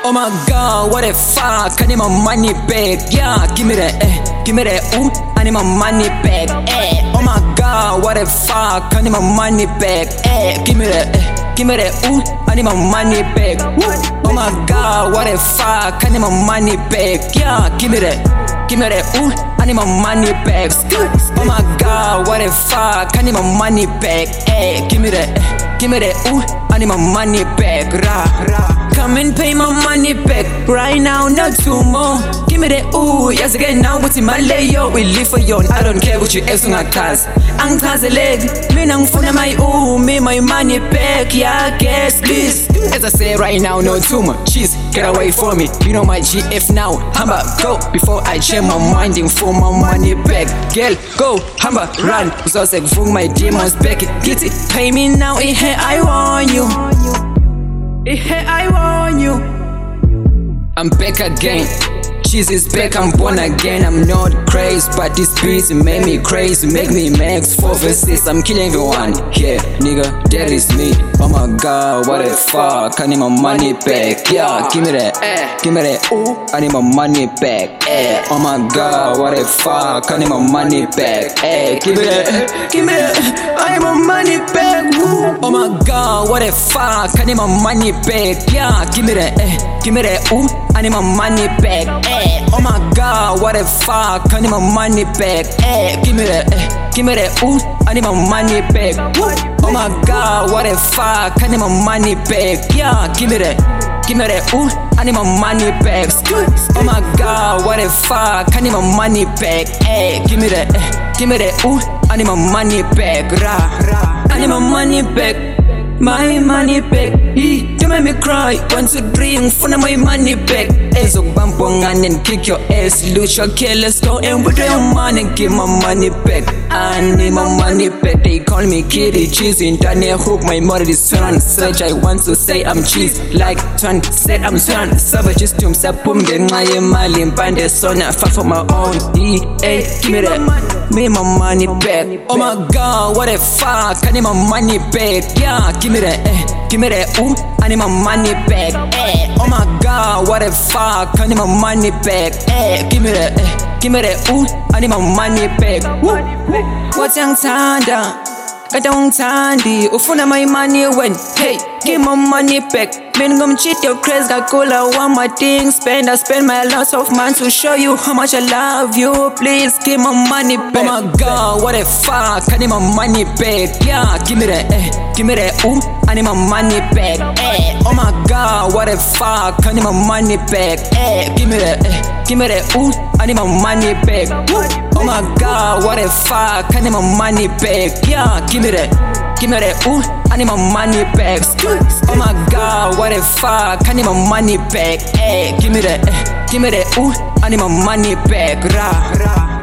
Oh my god, what the fuck, I need my money back. Yeah, give me that, give me that, ooh, I need my money back. Oh my god, what the fuck, I need my money back. Give me that, give me that, ooh, I need my money back. Oh my god, what the fuck, I need my money back. Yeah, give me that, ooh, I need my money back. Oh my god, what the fuck, I need my money back. Give me that, ooh, I need my money back. Come and pay my money back right now, not tomorrow. Give me that, ooh, yes again now, what's in my layo? We live for you, I don't care what you else on a cars. Angkaze leg, me nang phone my ooh, me my money back, yeah, guess please. As I say right now, no tumor, cheese, get away from me. You know my GF now, hamba, go. Before I change my mind, for my money back. Girl, go, hamba, run. So I said, bring my demons back, get it, pay me now, I want you. I want you. I'm back again. Jesus back, I'm born again. I'm not crazy, but this beat made me crazy. Make me max 4 verses. I'm killing everyone. Yeah, nigga, that is me. Oh my god, what the fuck? I need my money back. Yeah, give me that. Give me that. Ooh, I need my money back. Oh my god, what the fuck? I need my money back. Give me that. Give me that. I need my money back. Ooh. Oh my god, what the fuck? I need my money back. Yeah, give me that. Give me that. Ooh, I need my money back. Oh my god, what the fuck? I need my money back. Give me that, ooh, I need my money back. Oh my god, what the fuck? I need my money back. Yeah, give me that, ooh, I need my money back. Oh my god, what the fuck? I need my money back. Give me that, ooh, I need my money back. I need my money back. My money back, don't make me cry. 1, 2, 3, for my money back. As a bump on and kick your ass, lose your care, let's go and with your money, give my money back. I need my money back. They call me kitty cheese in Daniel hook. My mother is turn search. I want to say I'm cheese, like turn said I'm turn savages to himself. Boom, then my mali band the son. I fight for my own. Give me that, me my money back. Oh my god, what the fuck? I need my money back. Yeah, give me that, ooh, I need my money back. Oh my god, what the fuck? I need my money back. Give me that, ooh, I need my money back. What's young Tanda? I don't Tandy, ufuna my money when, hey, give my money back. Man, come cheat your craze, got cool, I want my things spend. I spend my lots of money to show you how much I love you. Please give my money back. Oh my god, what the fuck? I need my money back. Yeah, give me that, ooh, I need my money back. Oh my god, what the fuck? I need my money back. Give me that, ooh, I need my money back. Oh my god, what the fuck? I need my money back. Yeah, give me that, ooh, I need my money back. Oh my god, what the fuck? I need my money back. Give me that, ooh, I need my money back.